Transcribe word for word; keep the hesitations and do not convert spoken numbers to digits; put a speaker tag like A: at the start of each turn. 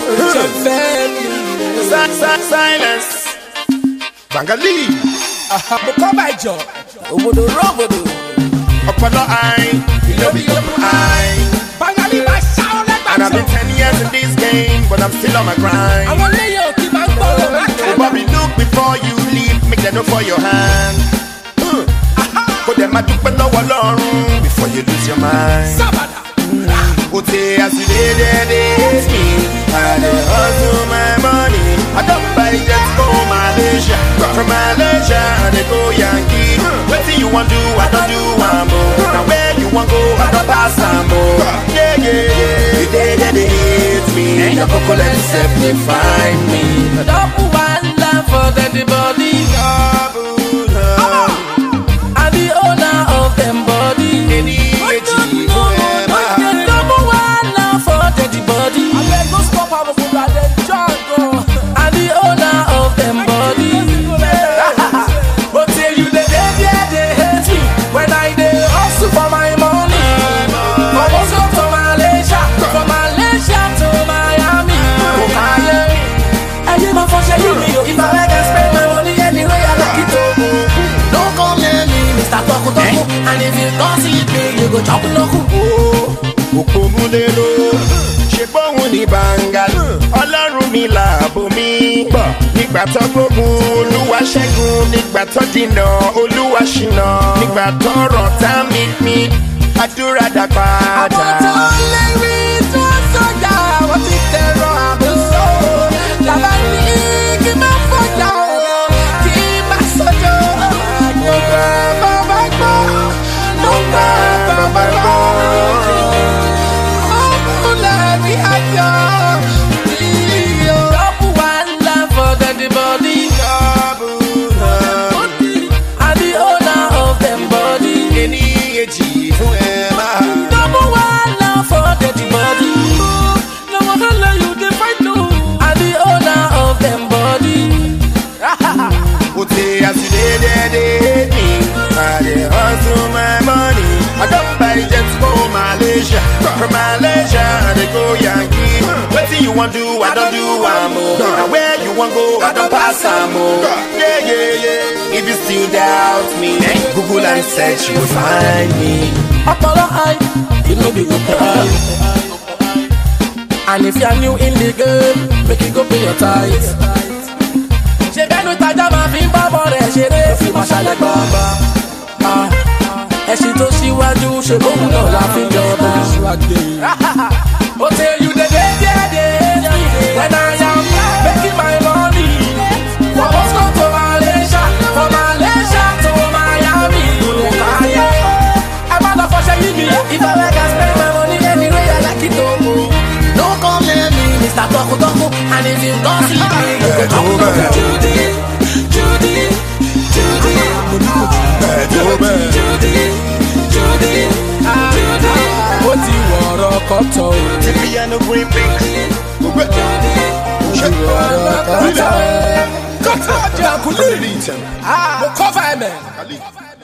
A: Silence. Bangali.
B: Mo kọ́ bá ìjọ.
A: Obodo robodo. Ọpọlọ eye. You know be open eye.
B: Bangali máa ṣáwọ́ lẹ́gbàá.
A: And I've been ten years in this game, but I'm still on my grind.
B: Àwọn lẹ́yìn òkè máa ń gbọ́dọ̀ lákàtà.
A: Bobby, look before you leave, make them know for your hand. Kó dẹ̀ máa dúpẹ́ lọ́wọ́ Ọlọ́run before you lose your mind.
B: Sábàdà.
A: Ó tẹ as you dey there dey hate me, I dey hustle my money. I don buy jet go Malaysia, from Malaysia I dey go Yankee. Wetin you wan do, I don do am o. Na where you wan go, I don pass am o. Yeah, yeah, yeah. You dey there dey hate me, your koko let me sef dey find me.
B: Double one love for the body.
A: Double love.
B: I'm the owner of them body.
A: Any age,
B: Double one love for the body. I beg go stop am for that dem jungle. I'm the owner of them body. But say you dey dey there dey hate me when I dey hustle for my money. From Moscow to Malaysia, from Malaysia to Miami. Oh my yeah. Ẹyẹ máa fọṣẹ yìí mi o. If I like I spend my money anywhere I like it o. Don't come near me, Mister Toku Toku. And if you don't see me, you go chop loku.
A: Òpómúléró ṣe bóun ní Bangali Ọlọ́run mi làbò mi nígbà tó gbógun Olúwa ṣẹ́gun nígbà tó dínà Olúwa ṣìnà nígbà tó rọ̀ tá mi mi àdúrà dá padà.
B: Àwọn tó lè rí tó sọ́jà wọ́n ti tẹ̀rọ àbúrò. Bàbá ní kí n má fọjà o, kí n má sọ́jọ́. Mo gbà bàbá gbọ́, mo gbà bàbá gbọ́. Ọmọlẹ̀ bí ayọ̀ bí o. Double one love for the body.
A: Double love.
B: I'm the owner of them body.
A: Ẹni èjì fún ẹ máa.
B: Double one love for the body. No wahala you dey fight no. I'm the owner of them body.
A: Ó tẹ as you dey there dey hate me, I dey hustle my money. I don buy jet go Malaysia, from Malaysia I dey go Yankee. Wetin you wan do, I don do am o. Na where you wan go, I don pass am o. Yeah, yeah, yeah. If you still doubt me, Google and search, you go find me.
B: Apollo eye, you know be open eye. And if you are new in the game, make you go pay your tithes. Ṣé bẹ́ẹ̀ni ìtajà máa fi ń bá bọ̀ rẹ̀ ṣeré fi máa ṣàlẹ̀ gbàgbà? Ẹṣin tó ṣíwájú ṣe bóun náà la fi ń jọba. Ó tẹ you dey dey there dey hate me when I am making my money. From Moscow to Malaysia, from Malaysia to Miami. Ayé ẹ má lọ fọṣẹ yí mi. If I like I spend my money anywhere I like it o. No come near me, Mister Toku Toku. And if you don't see me, you go talk to me. Judy, Judy, Judy, Judy, Judy, Judy, Judy. Ó ti wọ̀rọ̀ kọ́tọ̀ o.
A: Ti piano green mix.
B: Ó ti wọ̀rọ̀ kọ́tọ̀ o. Kọ́tọ̀ jẹ́ àkúlé. Mo cover ẹ̀ mẹ́.